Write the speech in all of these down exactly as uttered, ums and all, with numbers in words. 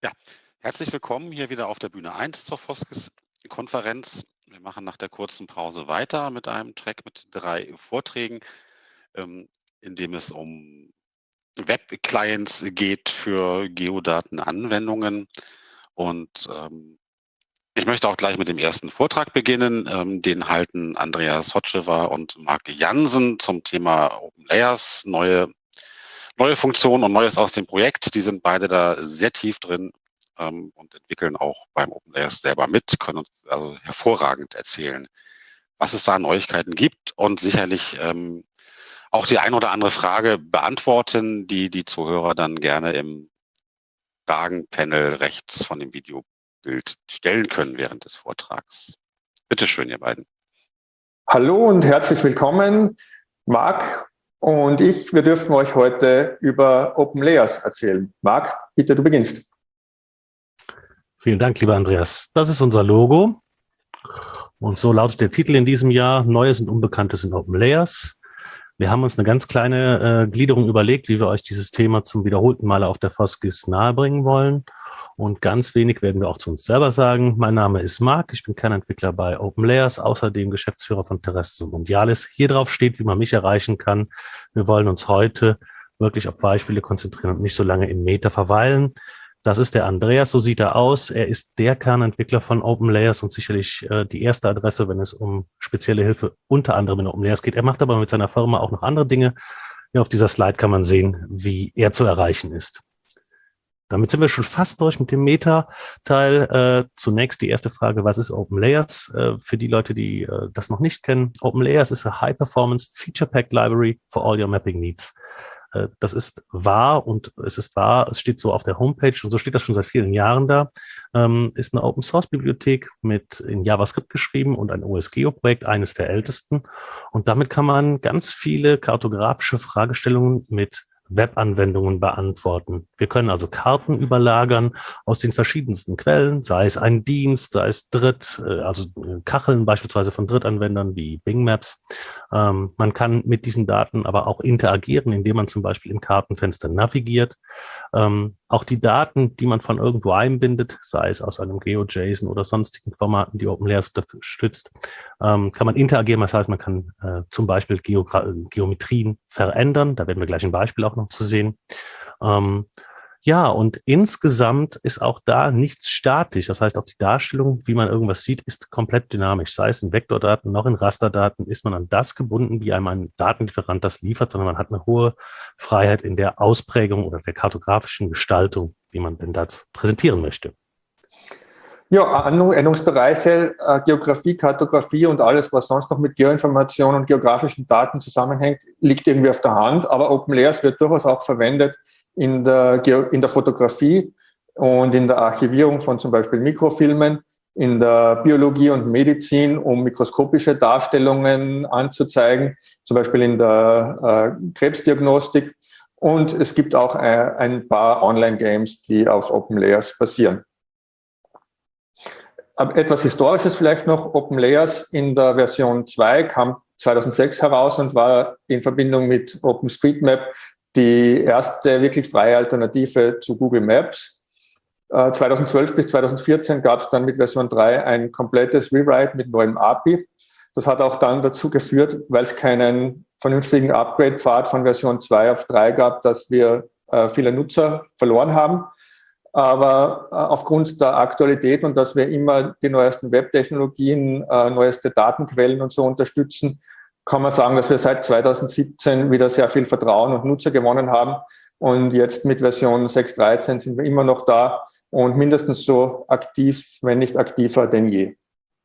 Ja, herzlich willkommen hier wieder auf der Bühne eins zur Foskis-Konferenz. Wir machen nach der kurzen Pause weiter mit einem Track mit drei Vorträgen, ähm, in dem es um Web-Clients geht für Geodatenanwendungen. Und ähm, ich möchte auch gleich mit dem ersten Vortrag beginnen. Ähm, den halten Andreas Hotschewa und Marc Jansen zum Thema Open Layers, neue, neue Funktionen und Neues aus dem Projekt. Die sind beide da sehr tief drin ähm, und entwickeln auch beim Open Layers selber mit, können uns also hervorragend erzählen, was es da an Neuigkeiten gibt und sicherlich ähm, auch die ein oder andere Frage beantworten, die die Zuhörer dann gerne im Fragenpanel rechts von dem Videobild stellen können während des Vortrags. Bitte schön, ihr beiden. Hallo und herzlich willkommen. Marc und ich, wir dürfen euch heute über Open Layers erzählen. Marc, bitte, du beginnst. Vielen Dank, lieber Andreas. Das ist unser Logo. Und so lautet der Titel in diesem Jahr: Neues und Unbekanntes in Open Layers. Wir haben uns eine ganz kleine äh, Gliederung überlegt, wie wir euch dieses Thema zum wiederholten Male auf der Foskis nahebringen wollen. Und ganz wenig werden wir auch zu uns selber sagen. Mein Name ist Marc, ich bin Kernentwickler bei Open Layers, außerdem Geschäftsführer von Terrestres und Mondialis. Hier drauf steht, wie man mich erreichen kann. Wir wollen uns heute wirklich auf Beispiele konzentrieren und nicht so lange im Meta verweilen. Das ist der Andreas, so sieht er aus. Er ist der Kernentwickler von Open Layers und sicherlich äh, die erste Adresse, wenn es um spezielle Hilfe unter anderem in Open Layers geht. Er macht aber mit seiner Firma auch noch andere Dinge. Ja, auf dieser Slide kann man sehen, wie er zu erreichen ist. Damit sind wir schon fast durch mit dem Meta-Teil. Äh, zunächst die erste Frage: Was ist Open Layers? Äh, für die Leute, die äh, das noch nicht kennen, Open Layers ist a High-Performance Feature-Packed Library for all your mapping needs. Das ist wahr und es ist wahr, es steht so auf der Homepage und so steht das schon seit vielen Jahren da. Ähm, ist eine Open-Source-Bibliothek mit in JavaScript geschrieben und ein O S Geo-Projekt, eines der ältesten. Und damit kann man ganz viele kartografische Fragestellungen mit Webanwendungen beantworten. Wir können also Karten überlagern aus den verschiedensten Quellen, sei es ein Dienst, sei es Dritt, also Kacheln beispielsweise von Drittanwendern wie Bing Maps. Ähm, man kann mit diesen Daten aber auch interagieren, indem man zum Beispiel im Kartenfenster navigiert. Ähm, auch die Daten, die man von irgendwo einbindet, sei es aus einem GeoJSON oder sonstigen Formaten, die Open Layers unterstützt, ähm, kann man interagieren. Das heißt, man kann äh, zum Beispiel Geogra- Geometrien verändern. Da werden wir gleich ein Beispiel auch noch zu sehen. Ähm, ja, und insgesamt ist auch da nichts statisch. Das heißt, auch die Darstellung, wie man irgendwas sieht, ist komplett dynamisch. Sei es in Vektordaten, noch in Rasterdaten, ist man an das gebunden, wie einem ein Datenlieferant das liefert, sondern man hat eine hohe Freiheit in der Ausprägung oder der kartografischen Gestaltung, wie man denn das präsentieren möchte. Ja, Anwendungsbereiche, äh, Geografie, Kartografie und alles, was sonst noch mit Geoinformationen und geografischen Daten zusammenhängt, liegt irgendwie auf der Hand. Aber Open Layers wird durchaus auch verwendet in der, Geo- in der Fotografie und in der Archivierung von zum Beispiel Mikrofilmen, in der Biologie und Medizin, um mikroskopische Darstellungen anzuzeigen, zum Beispiel in der äh, Krebsdiagnostik. Und es gibt auch äh, ein paar Online-Games, die auf Open Layers basieren. Etwas Historisches vielleicht noch: Open Layers in der Version zwei kam zweitausendsechs heraus und war in Verbindung mit OpenStreetMap die erste wirklich freie Alternative zu Google Maps. Äh, zweitausendzwölf bis zweitausendvierzehn gab es dann mit Version drei ein komplettes Rewrite mit neuem A P I. Das hat auch dann dazu geführt, weil es keinen vernünftigen Upgrade-Pfad von Version zwei auf drei gab, dass wir äh, viele Nutzer verloren haben. Aber äh, aufgrund der Aktualität und dass wir immer die neuesten Web-Technologien, äh, neueste Datenquellen und so unterstützen, kann man sagen, dass wir seit zweitausendsiebzehn wieder sehr viel Vertrauen und Nutzer gewonnen haben. Und jetzt mit Version sechs Punkt dreizehn sind wir immer noch da und mindestens so aktiv, wenn nicht aktiver denn je.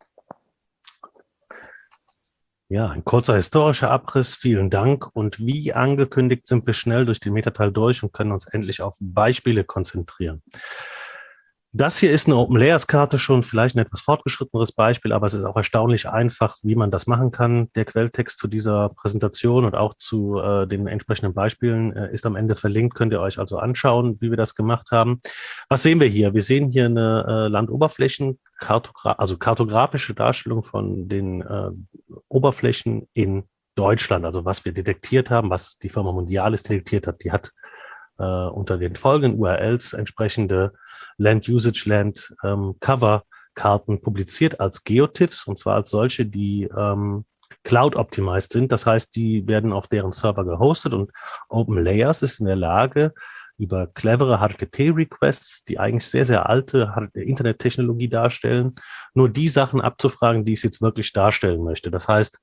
Ja, ein kurzer historischer Abriss, vielen Dank. Und wie angekündigt sind wir schnell durch den Metateil durch und können uns endlich auf Beispiele konzentrieren. Das hier ist eine Open Layers Karte, schon vielleicht ein etwas fortgeschritteneres Beispiel, aber es ist auch erstaunlich einfach, wie man das machen kann. Der Quelltext zu dieser Präsentation und auch zu äh, den entsprechenden Beispielen äh, ist am Ende verlinkt. Könnt ihr euch also anschauen, wie wir das gemacht haben. Was sehen wir hier? Wir sehen hier eine äh, Landoberflächen, Kartogra also kartografische Darstellung von den äh, Oberflächen in Deutschland, also was wir detektiert haben, was die Firma Mondialis detektiert hat. Die hat äh, unter den folgenden U R Ls entsprechende Land Usage, Land ähm, Cover Karten publiziert als Geotiffs, und zwar als solche, die ähm, Cloud-optimized sind. Das heißt, die werden auf deren Server gehostet, und OpenLayers ist in der Lage, über clevere H T T P-Requests, die eigentlich sehr, sehr alte Internettechnologie darstellen, nur die Sachen abzufragen, die ich jetzt wirklich darstellen möchte. Das heißt,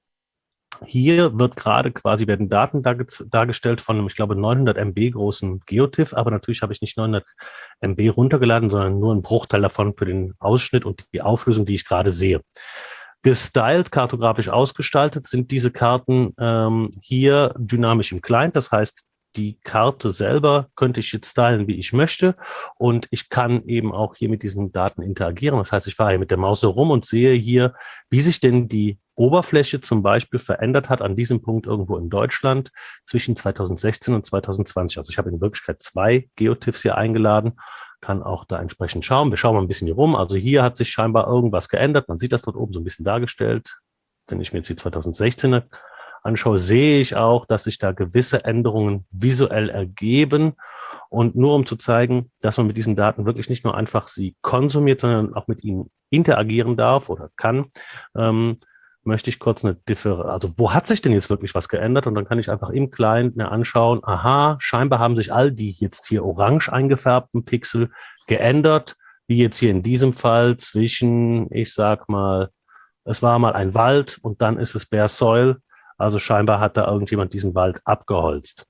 hier wird gerade quasi, werden Daten dargestellt von einem, ich glaube, neunhundert Megabyte großen Geotiff, aber natürlich habe ich nicht neunhundert Megabyte runtergeladen, sondern nur einen Bruchteil davon für den Ausschnitt und die Auflösung, die ich gerade sehe. Gestylt, kartografisch ausgestaltet sind diese Karten ähm, hier dynamisch im Client. Das heißt, die Karte selber könnte ich jetzt stylen, wie ich möchte, und ich kann eben auch hier mit diesen Daten interagieren. Das heißt, ich fahre hier mit der Maus so rum und sehe hier, wie sich denn die Oberfläche zum Beispiel verändert hat an diesem Punkt irgendwo in Deutschland zwischen zweitausendsechzehn und zweitausendzwanzig. Also ich habe in Wirklichkeit zwei Geotiffs hier eingeladen, kann auch da entsprechend schauen. Wir schauen mal ein bisschen hier rum. Also hier hat sich scheinbar irgendwas geändert. Man sieht das dort oben so ein bisschen dargestellt. Wenn ich mir jetzt die zweitausendsechzehner anschaue, sehe ich auch, dass sich da gewisse Änderungen visuell ergeben. Und nur um zu zeigen, dass man mit diesen Daten wirklich nicht nur einfach sie konsumiert, sondern auch mit ihnen interagieren darf oder kann, ähm, möchte ich kurz eine Differenz, also wo hat sich denn jetzt wirklich was geändert? Und dann kann ich einfach im Client mir anschauen, aha, scheinbar haben sich all die jetzt hier orange eingefärbten Pixel geändert, wie jetzt hier in diesem Fall zwischen, ich sag mal, es war mal ein Wald und dann ist es Bare Soil. Also scheinbar hat da irgendjemand diesen Wald abgeholzt.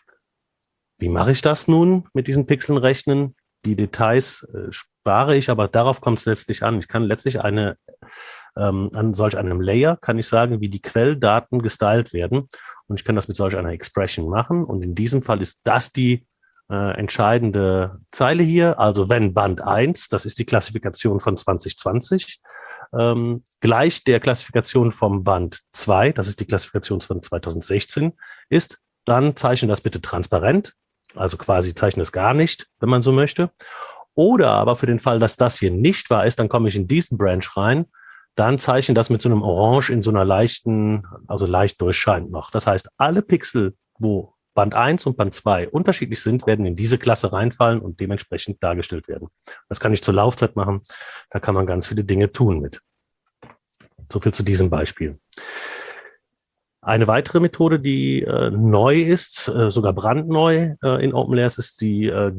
Wie mache ich das nun mit diesen Pixeln rechnen? Die Details äh, spare ich, aber darauf kommt es letztlich an. Ich kann letztlich eine, ähm, an solch einem Layer, kann ich sagen, wie die Quelldaten gestylt werden. Und ich kann das mit solch einer Expression machen. Und in diesem Fall ist das die äh, entscheidende Zeile hier. Also wenn Band eins, das ist die Klassifikation von zwanzig zwanzig, ähm, gleich der Klassifikation vom Band zwei, das ist die Klassifikation von zweitausendsechzehn, ist, dann zeichne das bitte transparent. Also quasi zeichne es gar nicht, wenn man so möchte. Oder aber für den Fall, dass das hier nicht wahr ist, dann komme ich in diesen Branch rein, dann zeichne das mit so einem Orange in so einer leichten, also leicht durchscheint noch. Das heißt, alle Pixel, wo Band eins und Band zwei unterschiedlich sind, werden in diese Klasse reinfallen und dementsprechend dargestellt werden. Das kann ich zur Laufzeit machen. Da kann man ganz viele Dinge tun mit. So viel zu diesem Beispiel. Eine weitere Methode, die äh, neu ist, äh, sogar brandneu äh, in OpenLayers, ist die äh,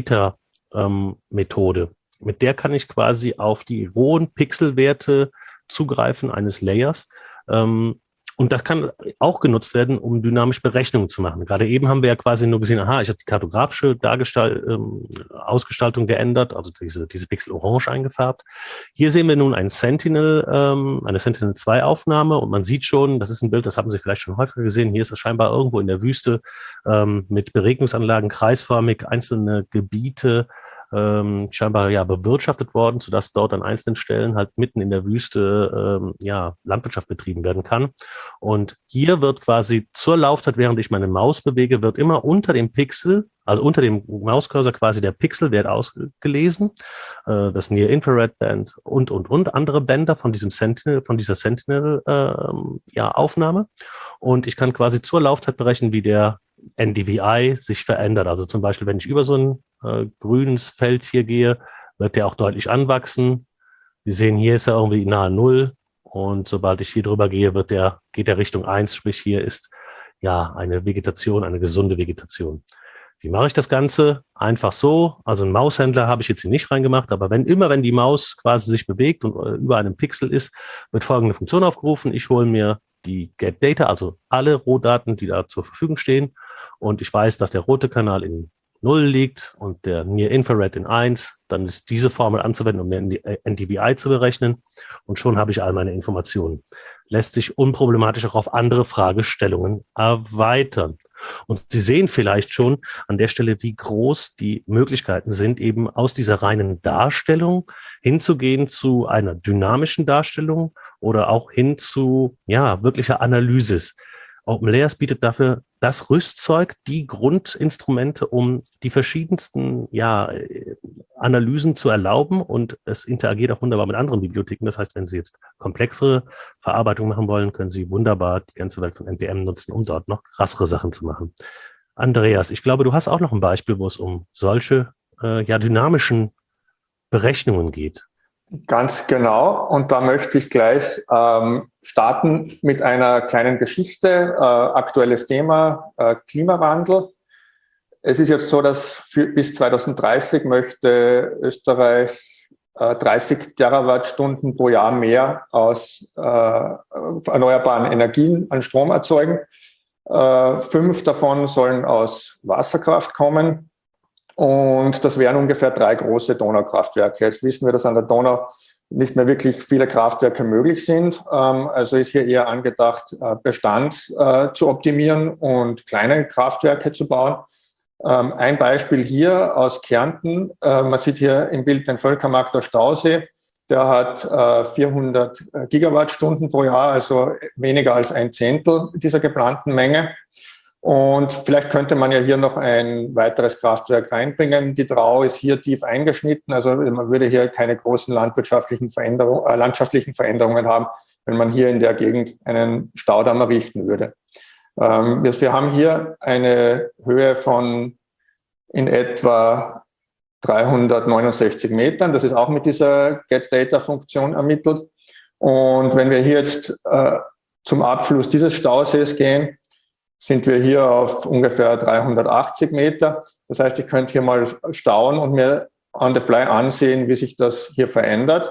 Get-Data-Methode. Ähm, Mit der kann ich quasi auf die rohen Pixelwerte zugreifen eines Layers. Ähm, und das kann auch genutzt werden, um dynamische Berechnungen zu machen. Gerade eben haben wir ja quasi nur gesehen, aha, ich habe die kartografische Dargestalt, ähm, Ausgestaltung geändert, also diese, diese Pixel orange eingefärbt. Hier sehen wir nun ein Sentinel, ähm, eine Sentinel zwei Aufnahme, und man sieht schon, das ist ein Bild, das haben Sie vielleicht schon häufiger gesehen. Hier ist es scheinbar irgendwo in der Wüste ähm, mit Beregnungsanlagen kreisförmig einzelne Gebiete Ähm, scheinbar ja bewirtschaftet worden, sodass dort an einzelnen Stellen halt mitten in der Wüste ähm, ja Landwirtschaft betrieben werden kann. Und hier wird quasi zur Laufzeit, während ich meine Maus bewege, wird immer unter dem Pixel, also unter dem Mauscursor quasi der Pixelwert ausgelesen, äh, das Near Infrared Band und und und andere Bänder von diesem Sentinel, von dieser Sentinel ähm, ja Aufnahme. Und ich kann quasi zur Laufzeit berechnen, wie der N D V I sich verändert. Also zum Beispiel, wenn ich über so ein äh, grünes Feld hier gehe, wird der auch deutlich anwachsen. Sie sehen, hier ist er irgendwie nahe Null. Und sobald ich hier drüber gehe, wird der, geht der Richtung eins, sprich hier ist ja eine Vegetation, eine gesunde Vegetation. Wie mache ich das Ganze? Einfach so. Also einen Maushändler habe ich jetzt hier nicht reingemacht, aber wenn immer, wenn die Maus quasi sich bewegt und äh, über einem Pixel ist, wird folgende Funktion aufgerufen. Ich hole mir die Get Data, also alle Rohdaten, die da zur Verfügung stehen. Und ich weiß, dass der rote Kanal in null liegt und der Near Infrared in eins. Dann ist diese Formel anzuwenden, um den N D V I zu berechnen. Und schon habe ich all meine Informationen. Lässt sich unproblematisch auch auf andere Fragestellungen erweitern. Und Sie sehen vielleicht schon an der Stelle, wie groß die Möglichkeiten sind, eben aus dieser reinen Darstellung hinzugehen zu einer dynamischen Darstellung oder auch hin zu ja wirklicher Analysis. OpenLayers bietet dafür das Rüstzeug, die Grundinstrumente, um die verschiedensten ja, Analysen zu erlauben, und es interagiert auch wunderbar mit anderen Bibliotheken. Das heißt, wenn Sie jetzt komplexere Verarbeitung machen wollen, können Sie wunderbar die ganze Welt von N P M nutzen, um dort noch krassere Sachen zu machen. Andreas, ich glaube, du hast auch noch ein Beispiel, wo es um solche äh, ja, dynamischen Berechnungen geht. Ganz genau. Und da möchte ich gleich ähm, starten mit einer kleinen Geschichte. Äh, aktuelles Thema, äh, Klimawandel. Es ist jetzt so, dass für, bis zweitausenddreißig möchte Österreich äh, dreißig Terawattstunden pro Jahr mehr aus äh, erneuerbaren Energien an Strom erzeugen. Äh, fünf davon sollen aus Wasserkraft kommen. Und das wären ungefähr drei große Donaukraftwerke. Jetzt wissen wir, dass an der Donau nicht mehr wirklich viele Kraftwerke möglich sind. Also ist hier eher angedacht, Bestand zu optimieren und kleine Kraftwerke zu bauen. Ein Beispiel hier aus Kärnten. Man sieht hier im Bild den Völkermarkter Stausee. Der hat vierhundert Gigawattstunden pro Jahr, also weniger als ein Zehntel dieser geplanten Menge. Und vielleicht könnte man ja hier noch ein weiteres Kraftwerk reinbringen. Die Drau ist hier tief eingeschnitten, also man würde hier keine großen landwirtschaftlichen Veränderungen, äh, landschaftlichen Veränderungen haben, wenn man hier in der Gegend einen Staudamm errichten würde. Ähm, wir haben hier eine Höhe von in etwa dreihundertneunundsechzig Metern. Das ist auch mit dieser Get-Data-Funktion ermittelt. Und wenn wir hier jetzt äh, zum Abfluss dieses Stausees gehen, sind wir hier auf ungefähr dreihundertachtzig Meter. Das heißt, ich könnte hier mal stauen und mir on the fly ansehen, wie sich das hier verändert.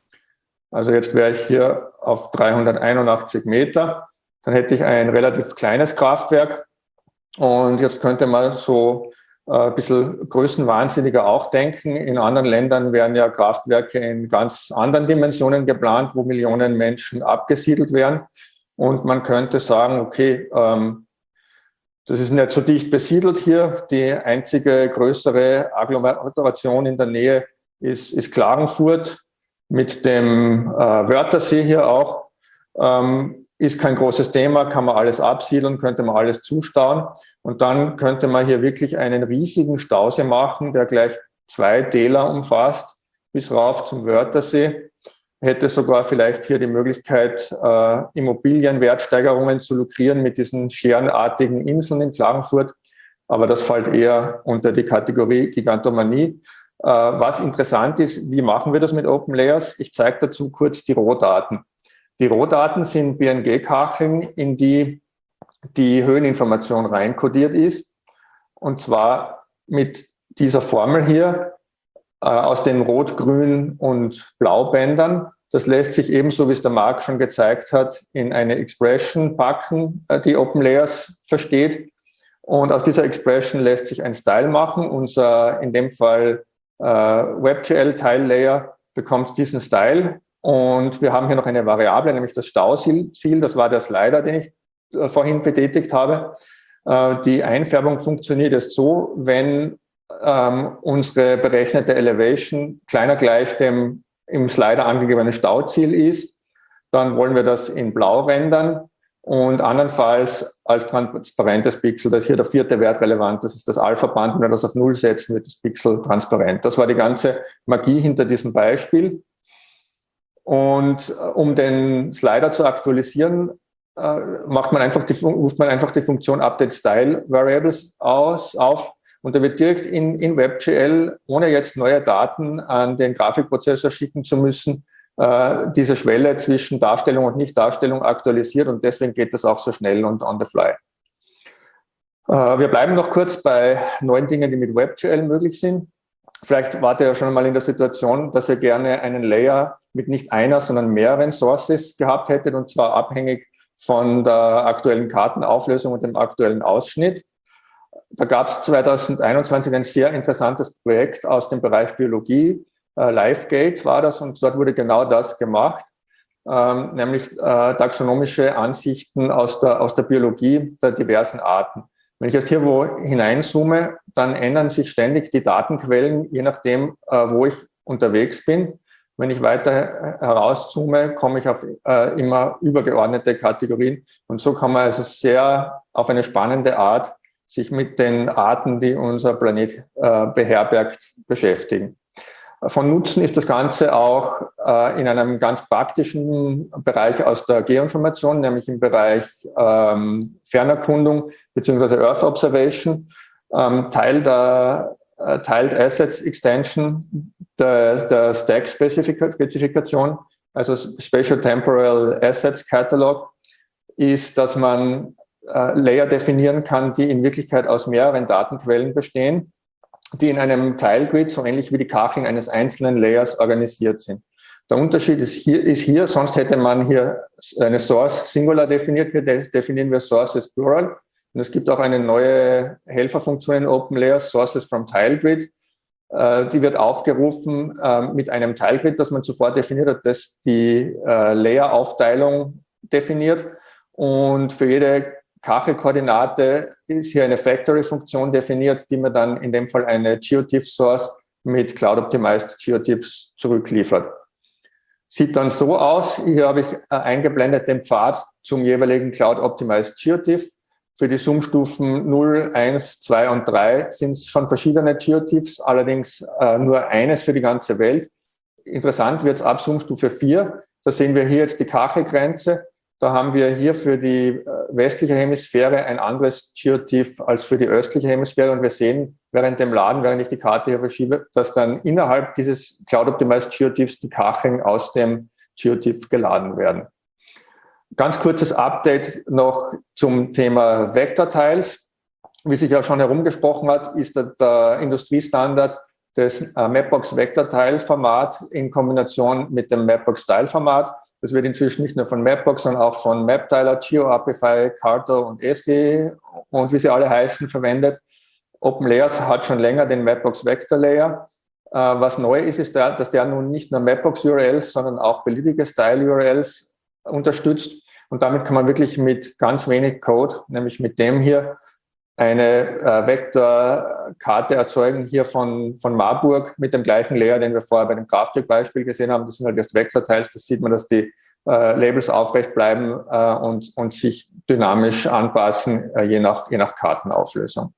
Also jetzt wäre ich hier auf dreihunderteinundachtzig Meter. Dann hätte ich ein relativ kleines Kraftwerk. Und jetzt könnte man so ein bisschen größenwahnsinniger auch denken. In anderen Ländern werden ja Kraftwerke in ganz anderen Dimensionen geplant, wo Millionen Menschen abgesiedelt werden. Und man könnte sagen, okay, ähm, das ist nicht so dicht besiedelt hier. Die einzige größere Agglomeration in der Nähe ist, ist Klagenfurt mit dem äh, Wörthersee hier auch. Ähm, ist kein großes Thema, kann man alles absiedeln, könnte man alles zustauen. Und dann könnte man hier wirklich einen riesigen Stausee machen, der gleich zwei Täler umfasst, bis rauf zum Wörthersee. Hätte sogar vielleicht hier die Möglichkeit, äh, Immobilienwertsteigerungen zu lukrieren mit diesen scherenartigen Inseln in Klagenfurt. Aber das fällt eher unter die Kategorie Gigantomanie. Äh, was interessant ist, wie machen wir das mit Open Layers? Ich zeige dazu kurz die Rohdaten. Die Rohdaten sind B N G-Kacheln, in die die Höheninformation reinkodiert ist. Und zwar mit dieser Formel hier, aus den Rot-, Grün- und Blaubändern. Das lässt sich ebenso, wie es der Marc schon gezeigt hat, in eine Expression packen, die Open Layers versteht. Und aus dieser Expression lässt sich ein Style machen. Unser, in dem Fall, äh, WebGL-Tile-Layer bekommt diesen Style. Und wir haben hier noch eine Variable, nämlich das Stauziel. Das war der Slider, den ich äh, vorhin betätigt habe. Äh, die Einfärbung funktioniert jetzt so, wenn Ähm, unsere berechnete Elevation kleiner gleich dem im Slider angegebenen Stauziel ist, dann wollen wir das in Blau rendern und andernfalls als transparentes Pixel. Das ist hier der vierte Wert relevant, das ist das Alpha-Band. Wenn wir das auf Null setzen, wird das Pixel transparent. Das war die ganze Magie hinter diesem Beispiel. Und um den Slider zu aktualisieren, äh, macht man einfach die, ruft man einfach die Funktion Update Style Variables aus, auf. Und der wird direkt in, in WebGL, ohne jetzt neue Daten an den Grafikprozessor schicken zu müssen, äh, diese Schwelle zwischen Darstellung und Nicht-Darstellung aktualisiert. Und deswegen geht das auch so schnell und on the fly. Äh, wir bleiben noch kurz bei neuen Dingen, die mit WebGL möglich sind. Vielleicht wart ihr ja schon mal in der Situation, dass ihr gerne einen Layer mit nicht einer, sondern mehreren Sources gehabt hättet, und zwar abhängig von der aktuellen Kartenauflösung und dem aktuellen Ausschnitt. Da gab es zweitausendeinundzwanzig ein sehr interessantes Projekt aus dem Bereich Biologie. Äh, LiveGate war das, und dort wurde genau das gemacht, ähm, nämlich äh, taxonomische Ansichten aus der, aus der Biologie der diversen Arten. Wenn ich jetzt hier wo hineinzoome, dann ändern sich ständig die Datenquellen, je nachdem, äh, wo ich unterwegs bin. Wenn ich weiter herauszoome, komme ich auf äh, immer übergeordnete Kategorien. Und so kann man also sehr auf eine spannende Art sich mit den Arten, die unser Planet äh, beherbergt, beschäftigen. Von Nutzen ist das Ganze auch äh, in einem ganz praktischen Bereich aus der Geoinformation, nämlich im Bereich ähm, Fernerkundung bzw. Earth Observation. Ähm, Teil der äh, Tiled Assets Extension, der, der Stack-Spezifikation, also Spatial Temporal Assets Catalog, ist, dass man äh, Layer definieren kann, die in Wirklichkeit aus mehreren Datenquellen bestehen, die in einem Teilgrid, so ähnlich wie die Kacheln eines einzelnen Layers, organisiert sind. Der Unterschied ist hier, ist hier, sonst hätte man hier eine Source Singular definiert, hier definieren wir Sources Plural. Und es gibt auch eine neue Helferfunktion in OpenLayers, Sources from Tilegrid. Äh, die wird aufgerufen äh, mit einem Teilgrid, das man zuvor definiert hat, das die äh, Layer-Aufteilung definiert. Und für jede Kachelkoordinate ist hier eine Factory-Funktion definiert, die mir dann in dem Fall eine GeoTIFF-Source mit Cloud-Optimized GeoTIFFs zurückliefert. Sieht dann so aus, hier habe ich eingeblendet den Pfad zum jeweiligen Cloud-Optimized GeoTIFF. Für die Zoom-Stufen null, eins, zwei und drei sind es schon verschiedene GeoTIFFs, allerdings äh, nur eines für die ganze Welt. Interessant wird es ab Zoom-Stufe vier. Da sehen wir hier jetzt die Kachelgrenze. Da haben wir hier für die äh, westliche Hemisphäre ein anderes GeoTIFF als für die östliche Hemisphäre. Und wir sehen während dem Laden, während ich die Karte hier verschiebe, dass dann innerhalb dieses Cloud-Optimized GeoTIFFs die Kacheln aus dem GeoTIFF geladen werden. Ganz kurzes Update noch zum Thema Vector-Tiles. Wie sich ja schon herumgesprochen hat, ist der, der Industriestandard des äh, Mapbox Vector-Tile-Format in Kombination mit dem Mapbox Style-Format. Das wird inzwischen nicht nur von Mapbox, sondern auch von Maptiler, GeoApify, Carto und S G und wie sie alle heißen, verwendet. OpenLayers hat schon länger den Mapbox Vector Layer. Äh, was neu ist, ist, der, dass der nun nicht nur Mapbox-U R Ls, sondern auch beliebige Style-U R Ls unterstützt. Und damit kann man wirklich mit ganz wenig Code, nämlich mit dem hier, eine äh, Vektorkarte erzeugen, hier von, von Marburg mit dem gleichen Layer, den wir vorher bei dem Kraftwerk-Beispiel gesehen haben. Das sind halt erst Vektorteils. Das sieht man, dass die äh, Labels aufrecht bleiben äh, und, und sich dynamisch anpassen, äh, je nach, je nach Kartenauflösung.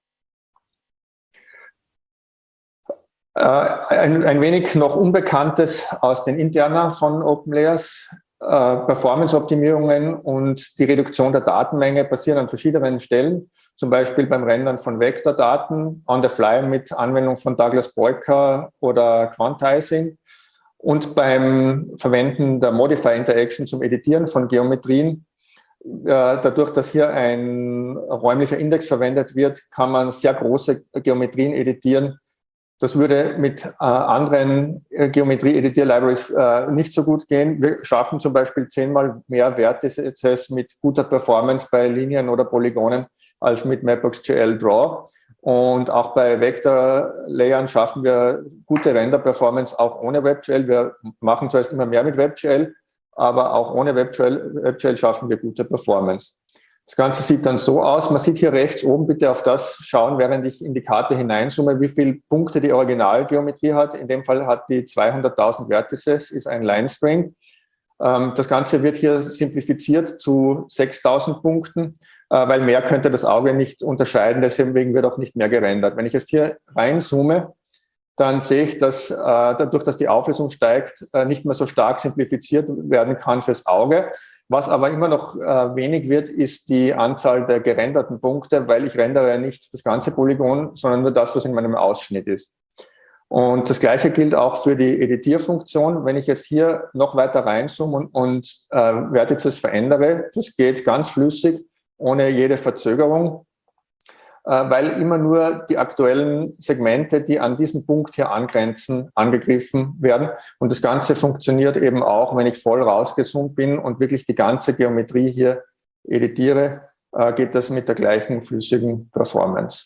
Äh, ein, ein wenig noch Unbekanntes aus den Interna von OpenLayers. Performance-Optimierungen und die Reduktion der Datenmenge passieren an verschiedenen Stellen, zum Beispiel beim Rendern von Vektordaten on the fly mit Anwendung von Douglas-Breuker oder Quantizing und beim Verwenden der Modify Interaction zum Editieren von Geometrien. Dadurch, dass hier ein räumlicher Index verwendet wird, kann man sehr große Geometrien editieren. Das würde mit äh, anderen äh, Geometrie-Editier-Libraries äh, nicht so gut gehen. Wir schaffen zum Beispiel zehnmal mehr Vertices mit guter Performance bei Linien oder Polygonen als mit Mapbox.jl Draw. Und auch bei Vector-Layern schaffen wir gute Render-Performance auch ohne WebGL. Wir machen zuerst immer mehr mit WebGL, aber auch ohne WebGL, WebGL schaffen wir gute Performance. Das Ganze sieht dann so aus. Man sieht hier rechts oben, bitte auf das schauen, während ich in die Karte hineinzoome, wie viele Punkte die Originalgeometrie hat. In dem Fall hat die zweihunderttausend Vertices, ist ein Line-String. Das Ganze wird hier simplifiziert zu sechstausend Punkten, weil mehr könnte das Auge nicht unterscheiden, deswegen wird auch nicht mehr gerendert. Wenn ich jetzt hier reinzoome, dann sehe ich, dass dadurch, dass die Auflösung steigt, nicht mehr so stark simplifiziert werden kann fürs Auge. Was aber immer noch äh, wenig wird, ist die Anzahl der gerenderten Punkte, weil ich rendere nicht das ganze Polygon, sondern nur das, was in meinem Ausschnitt ist. Und das Gleiche gilt auch für die Editierfunktion. Wenn ich jetzt hier noch weiter reinzoome und, und äh, Vertices verändere, das geht ganz flüssig, ohne jede Verzögerung, äh, weil immer nur die aktuellen Segmente, die an diesen Punkt hier angrenzen, angegriffen werden. Und das Ganze funktioniert eben auch, wenn ich voll rausgezoomt bin und wirklich die ganze Geometrie hier editiere, äh, geht das mit der gleichen flüssigen Performance.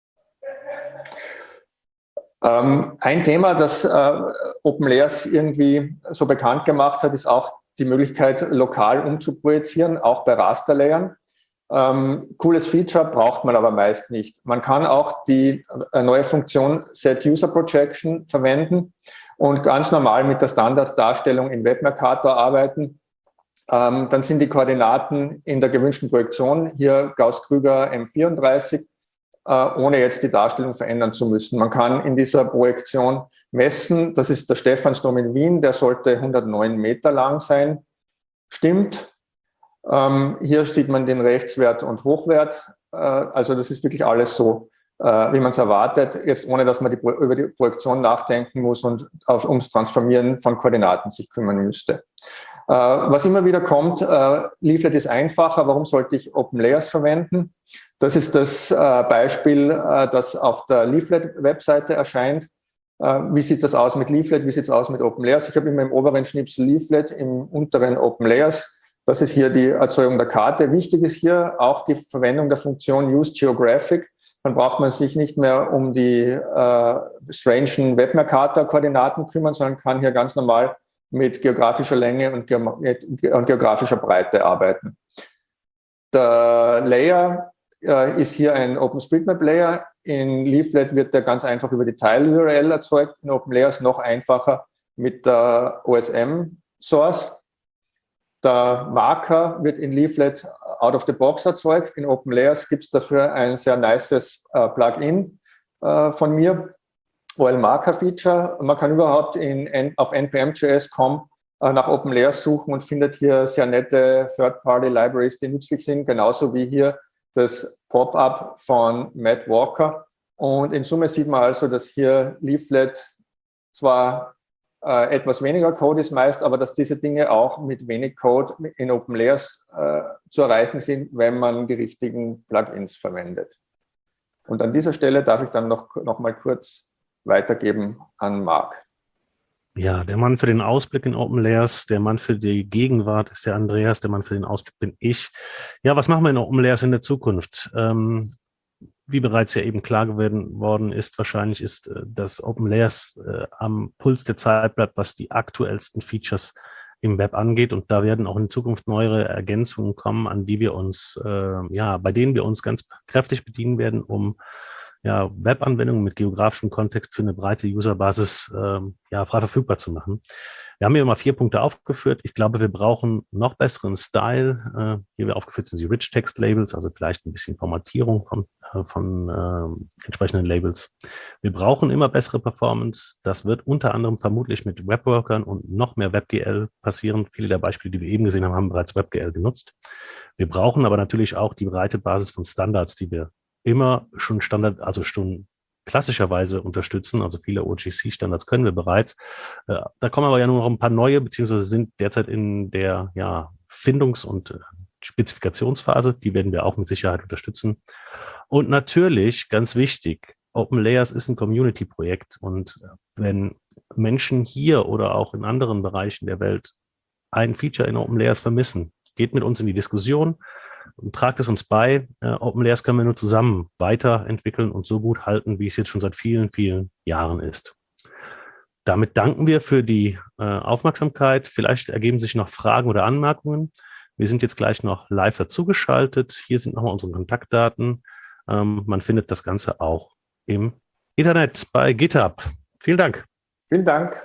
Ähm, ein Thema, das äh, OpenLayers irgendwie so bekannt gemacht hat, ist auch die Möglichkeit, lokal umzuprojizieren, auch bei Rasterlayern. Ähm, cooles Feature, braucht man aber meist nicht. Man kann auch die äh, neue Funktion Set User Projection verwenden und ganz normal mit der Standarddarstellung in WebMercator arbeiten. Ähm, dann sind die Koordinaten in der gewünschten Projektion, hier Gauss-Krüger M vierunddreißig, äh, ohne jetzt die Darstellung verändern zu müssen. Man kann in dieser Projektion messen, das ist der Stephansdom in Wien, der sollte hundertneun Meter lang sein. Stimmt. Ähm, hier sieht man den Rechtswert und Hochwert. Äh, also das ist wirklich alles so äh, wie man es erwartet, jetzt ohne dass man die, über die Projektion nachdenken muss und auf, ums Transformieren von Koordinaten sich kümmern müsste. Äh, was immer wieder kommt, äh, Leaflet ist einfacher, warum sollte ich OpenLayers verwenden? Das ist das äh, Beispiel, äh, das auf der Leaflet-Webseite erscheint. Äh, wie sieht das aus mit Leaflet, wie sieht es aus mit OpenLayers? Ich habe immer im oberen Schnipsel Leaflet, im unteren OpenLayers. Das ist hier die Erzeugung der Karte. Wichtig ist hier auch die Verwendung der Funktion UseGeographic. Dann braucht man sich nicht mehr um die äh, strangen Web-Mercator-Koordinaten kümmern, sondern kann hier ganz normal mit geografischer Länge und, ge und geografischer Breite arbeiten. Der Layer äh, ist hier ein OpenStreetMap-Layer. In Leaflet wird der ganz einfach über die Tile-U R L erzeugt. In OpenLayers noch einfacher mit der O S M-Source. Der Marker wird in Leaflet out of the box erzeugt. In OpenLayers gibt es dafür ein sehr nices äh, Plugin äh, von mir, O L Marker Feature. Man kann überhaupt in, auf N P M Punkt J S Punkt com äh, nach OpenLayers suchen und findet hier sehr nette Third-Party-Libraries, die nützlich sind, genauso wie hier das Pop-up von Matt Walker. Und in Summe sieht man also, dass hier Leaflet zwar äh, etwas weniger Code ist meist, aber dass diese Dinge auch mit wenig Code in OpenLayers äh, zu erreichen sind, wenn man die richtigen Plugins verwendet. Und an dieser Stelle darf ich dann noch, noch mal kurz weitergeben an Marc. Ja, der Mann für den Ausblick in OpenLayers, der Mann für die Gegenwart ist der Andreas, der Mann für den Ausblick bin ich. Ja, was machen wir in OpenLayers in der Zukunft? Ähm, wie bereits ja eben klar geworden worden ist, wahrscheinlich ist, äh, dass OpenLayers äh, am Puls der Zeit bleibt, was die aktuellsten Features im Web angeht. Und da werden auch in Zukunft neuere Ergänzungen kommen, an die wir uns, äh, ja, bei denen wir uns ganz kräftig bedienen werden, um ja, Webanwendungen mit geografischem Kontext für eine breite Userbasis äh, ja, frei verfügbar zu machen. Wir haben hier mal vier Punkte aufgeführt. Ich glaube, wir brauchen noch besseren Style. Äh, hier wir aufgeführt sind die Rich Text Labels, also vielleicht ein bisschen Formatierung von, äh, von äh, entsprechenden Labels. Wir brauchen immer bessere Performance. Das wird unter anderem vermutlich mit Webworkern und noch mehr WebGL passieren. Viele der Beispiele, die wir eben gesehen haben, haben bereits WebGL genutzt. Wir brauchen aber natürlich auch die breite Basis von Standards, die wir immer schon Standard, also schon klassischerweise unterstützen. Also viele O G C-Standards können wir bereits. Äh, da kommen aber ja nur noch ein paar neue, beziehungsweise sind derzeit in der ja, Findungs- und Spezifikationsphase. Die werden wir auch mit Sicherheit unterstützen. Und natürlich, ganz wichtig, OpenLayers ist ein Community-Projekt. Und wenn Menschen hier oder auch in anderen Bereichen der Welt ein Feature in OpenLayers vermissen, geht mit uns in die Diskussion und tragt es uns bei. Äh, OpenLayers können wir nur zusammen weiterentwickeln und so gut halten, wie es jetzt schon seit vielen, vielen Jahren ist. Damit danken wir für die äh, Aufmerksamkeit. Vielleicht ergeben sich noch Fragen oder Anmerkungen. Wir sind jetzt gleich noch live dazugeschaltet. Hier sind nochmal unsere Kontaktdaten. Ähm, man findet das Ganze auch im Internet bei GitHub. Vielen Dank. Vielen Dank.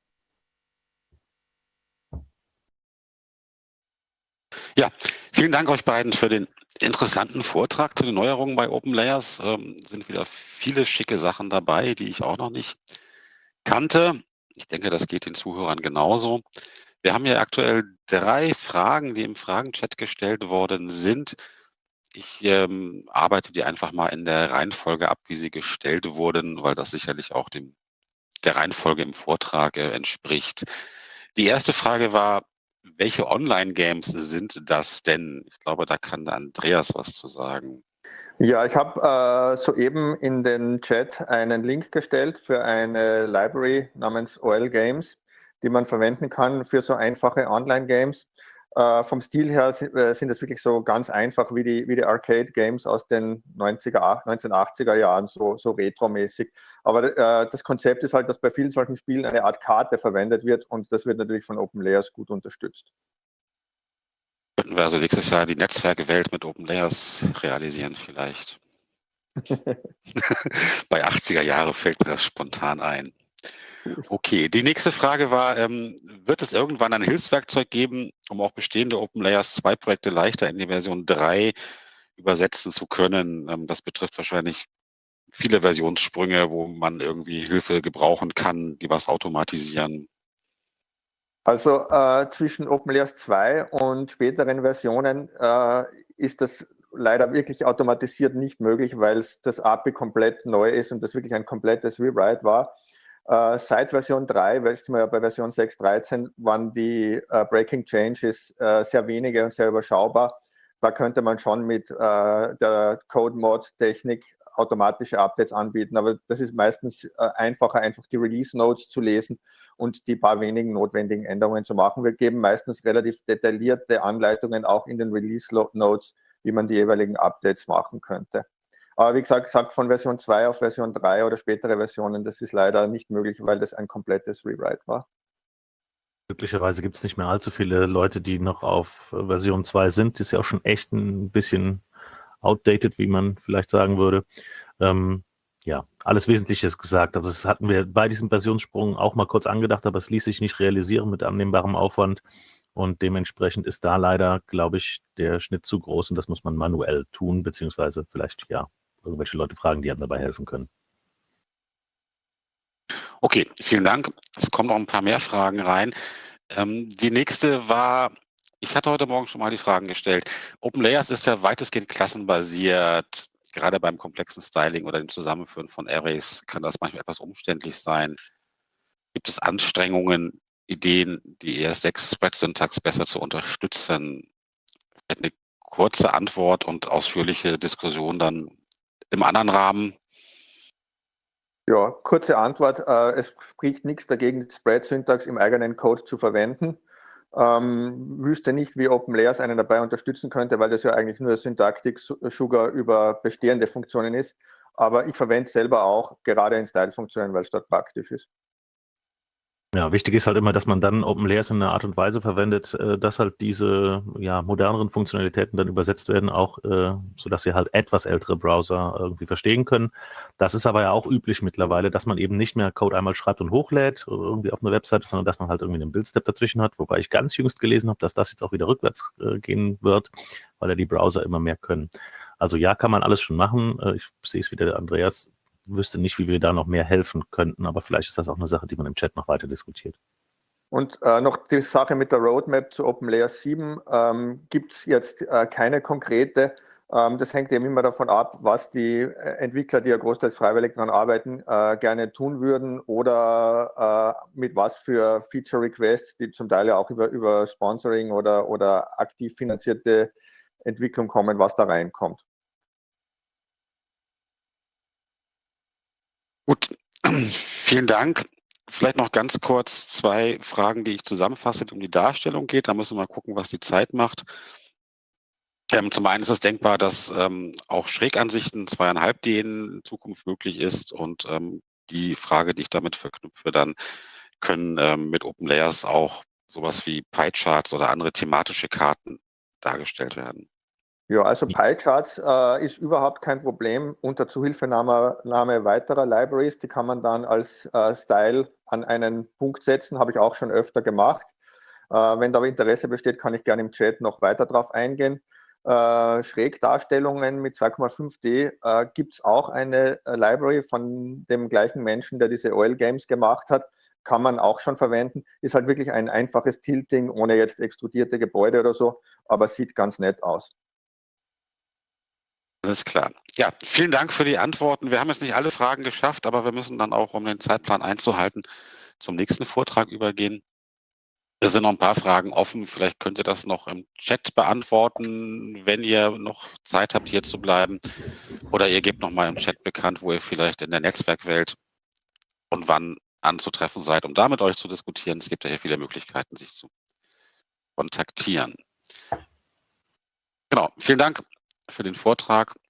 Ja, vielen Dank euch beiden für den interessanten Vortrag zu den Neuerungen bei OpenLayers. Ähm, sind wieder viele schicke Sachen dabei, die ich auch noch nicht kannte. Ich denke, das geht den Zuhörern genauso. Wir haben ja aktuell drei Fragen, die im Fragenchat gestellt worden sind. Ich ähm, arbeite die einfach mal in der Reihenfolge ab, wie sie gestellt wurden, weil das sicherlich auch dem, der Reihenfolge im Vortrag äh, entspricht. Die erste Frage war, welche Online-Games sind das denn? Ich glaube, da kann der Andreas was zu sagen. Ja, ich habe äh, soeben in den Chat einen Link gestellt für eine Library namens O L Games, die man verwenden kann für so einfache Online-Games. Äh, vom Stil her sind, äh, sind es wirklich so ganz einfach wie die, wie die Arcade-Games aus den neunziger, neunzehnhundertachtziger Jahren, so, so retro-mäßig. Aber äh, das Konzept ist halt, dass bei vielen solchen Spielen eine Art Karte verwendet wird und das wird natürlich von OpenLayers gut unterstützt. Könnten wir also nächstes Jahr die Netzwerkwelt mit OpenLayers realisieren vielleicht. Bei achtziger Jahre fällt mir das spontan ein. Okay, die nächste Frage war, ähm, wird es irgendwann ein Hilfswerkzeug geben, um auch bestehende OpenLayers zwei Projekte leichter in die Version drei übersetzen zu können? Ähm, das betrifft wahrscheinlich viele Versionssprünge, wo man irgendwie Hilfe gebrauchen kann, die was automatisieren. Also äh, zwischen OpenLayers zwei und späteren Versionen äh, ist das leider wirklich automatisiert nicht möglich, weil das A P I komplett neu ist und das wirklich ein komplettes Rewrite war. Äh, seit Version drei, weil es ja bei Version sechs Punkt dreizehn waren die äh, Breaking Changes äh, sehr wenige und sehr überschaubar. Da könnte man schon mit äh, der Code-Mod-Technik automatische Updates anbieten, aber das ist meistens äh, einfacher, einfach die Release-Notes zu lesen und die paar wenigen notwendigen Änderungen zu machen. Wir geben meistens relativ detaillierte Anleitungen auch in den Release-Notes, wie man die jeweiligen Updates machen könnte. Aber wie gesagt, gesagt, von Version zwei auf Version drei oder spätere Versionen, das ist leider nicht möglich, weil das ein komplettes Rewrite war. Glücklicherweise gibt es nicht mehr allzu viele Leute, die noch auf Version zwei sind. Das ist ja auch schon echt ein bisschen outdated, wie man vielleicht sagen würde. Ähm, ja, alles Wesentliche ist gesagt. Also das hatten wir bei diesem Versionssprung auch mal kurz angedacht, aber es ließ sich nicht realisieren mit annehmbarem Aufwand. Und dementsprechend ist da leider, glaube ich, der Schnitt zu groß und das muss man manuell tun, beziehungsweise vielleicht, ja, irgendwelche Leute fragen, die einem dabei helfen können. Okay, vielen Dank. Es kommen noch ein paar mehr Fragen rein. Ähm, die nächste war, ich hatte heute Morgen schon mal die Fragen gestellt. OpenLayers ist ja weitestgehend klassenbasiert. Gerade beim komplexen Styling oder dem Zusammenführen von Arrays kann das manchmal etwas umständlich sein. Gibt es Anstrengungen, Ideen, die E S sechs Spread-Syntax besser zu unterstützen? Eine kurze Antwort und ausführliche Diskussion dann im anderen Rahmen. Ja, kurze Antwort. Äh, es spricht nichts dagegen, Spread-Syntax im eigenen Code zu verwenden. Ähm, wüsste nicht, wie OpenLayers einen dabei unterstützen könnte, weil das ja eigentlich nur Syntactic-Sugar über bestehende Funktionen ist. Aber ich verwende es selber auch, gerade in Style-Funktionen, weil es dort praktisch ist. Ja, wichtig ist halt immer, dass man dann OpenLayers in einer Art und Weise verwendet, äh, dass halt diese ja, moderneren Funktionalitäten dann übersetzt werden, auch äh, sodass sie halt etwas ältere Browser irgendwie verstehen können. Das ist aber ja auch üblich mittlerweile, dass man eben nicht mehr Code einmal schreibt und hochlädt irgendwie auf eine Webseite, sondern dass man halt irgendwie einen Build-Step dazwischen hat, wobei ich ganz jüngst gelesen habe, dass das jetzt auch wieder rückwärts äh, gehen wird, weil ja die Browser immer mehr können. Also ja, kann man alles schon machen. Äh, ich sehe es wieder, der Andreas wüsste nicht, wie wir da noch mehr helfen könnten, aber vielleicht ist das auch eine Sache, die man im Chat noch weiter diskutiert. Und äh, noch die Sache mit der Roadmap zu OpenLayers sieben ähm, gibt es jetzt äh, keine konkrete. Ähm, das hängt eben immer davon ab, was die Entwickler, die ja großteils freiwillig daran arbeiten, äh, gerne tun würden oder äh, mit was für Feature-Requests, die zum Teil ja auch über, über Sponsoring oder, oder aktiv finanzierte Entwicklung kommen, was da reinkommt. Gut, vielen Dank. Vielleicht noch ganz kurz zwei Fragen, die ich zusammenfasse, die um die Darstellung geht. Da müssen wir mal gucken, was die Zeit macht. Ähm, zum einen ist es denkbar, dass ähm, auch Schrägansichten zwei Komma fünf D in Zukunft möglich ist. Und ähm, die Frage, die ich damit verknüpfe, dann können ähm, mit OpenLayers auch sowas wie Pie-Charts oder andere thematische Karten dargestellt werden. Ja, also Pie-Charts äh, ist überhaupt kein Problem unter Zuhilfenahme Nahme weiterer Libraries. Die kann man dann als äh, Style an einen Punkt setzen, habe ich auch schon öfter gemacht. Äh, wenn da aber Interesse besteht, kann ich gerne im Chat noch weiter drauf eingehen. Äh, Schrägdarstellungen mit zwei Komma fünf D äh, gibt es auch eine äh, Library von dem gleichen Menschen, der diese Oil Games gemacht hat. Kann man auch schon verwenden. Ist halt wirklich ein einfaches Tilting, ohne jetzt extrudierte Gebäude oder so, aber sieht ganz nett aus. Alles klar. Ja, vielen Dank für die Antworten. Wir haben jetzt nicht alle Fragen geschafft, aber wir müssen dann auch, um den Zeitplan einzuhalten, zum nächsten Vortrag übergehen. Es sind noch ein paar Fragen offen. Vielleicht könnt ihr das noch im Chat beantworten, wenn ihr noch Zeit habt, hier zu bleiben. Oder ihr gebt noch mal im Chat bekannt, wo ihr vielleicht in der Netzwerkwelt und wann anzutreffen seid, um da mit euch zu diskutieren. Es gibt ja hier viele Möglichkeiten, sich zu kontaktieren. Genau, vielen Dank für den Vortrag.